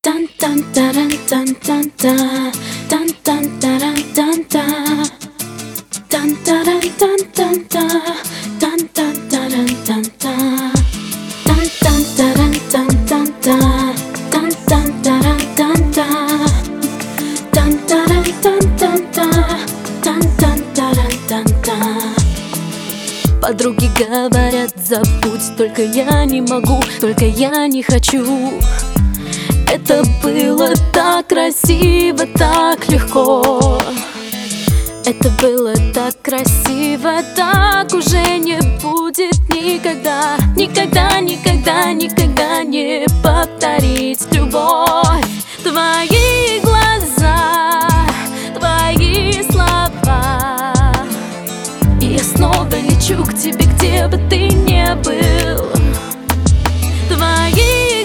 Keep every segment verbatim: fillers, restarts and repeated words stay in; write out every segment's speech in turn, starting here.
Тан тан таран тан тан та тан тан таран тан та тан таран тан тан та тан тан таран тан та тан тан таран тан тан та тан тан таран тан та тан таран тан тан та тан тан таран тан та. Подруги говорят, забудь, только я не могу, только я не хочу. Это было так красиво, так легко. Это было так красиво, так уже не будет никогда. Никогда, никогда, никогда не повторить любовь. Твои глаза, твои слова, и я снова лечу к тебе, где бы ты ни был. Твои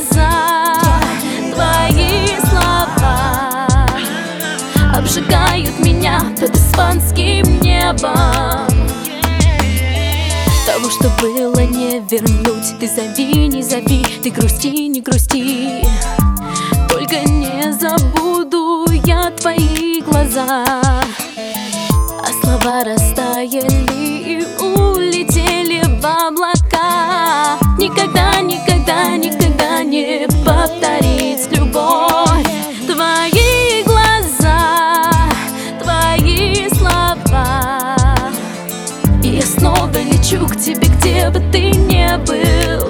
обжигают меня под испанским небом. Того, что было, не вернуть. Ты зови, не зови, ты грусти, не грусти. Только не забуду я твои глаза. А слова растаяли и улетели в облака. Никогда, никогда, никогда не повторить любовь. Твои и я снова лечу к тебе, где бы ты ни был.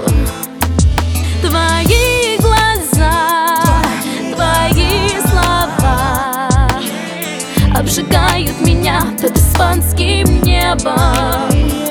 Твои глаза, твои слова обжигают меня под испанским небом.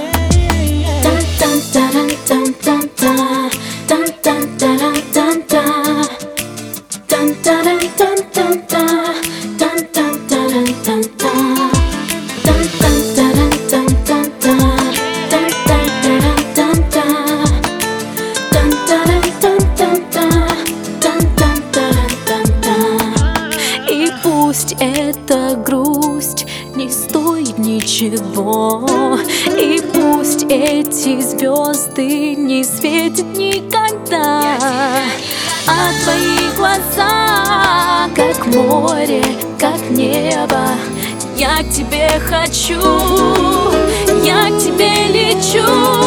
Пусть эта грусть не стоит ничего, и пусть эти звезды не светят никогда, а твои глаза, как море, как небо, я к тебе хочу, я к тебе лечу.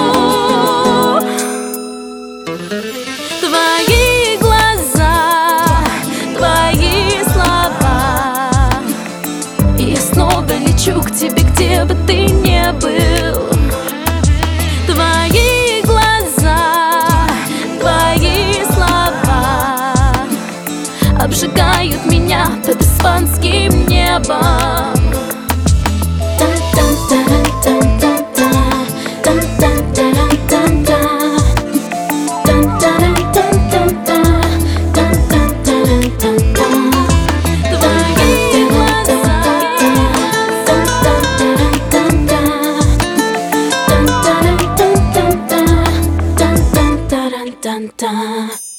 Твои глаза, твои слова, и я снова лечу к тебе, где бы ты ни был. Твои глаза, твои слова обжигают меня под испанским небом. Dun, dun.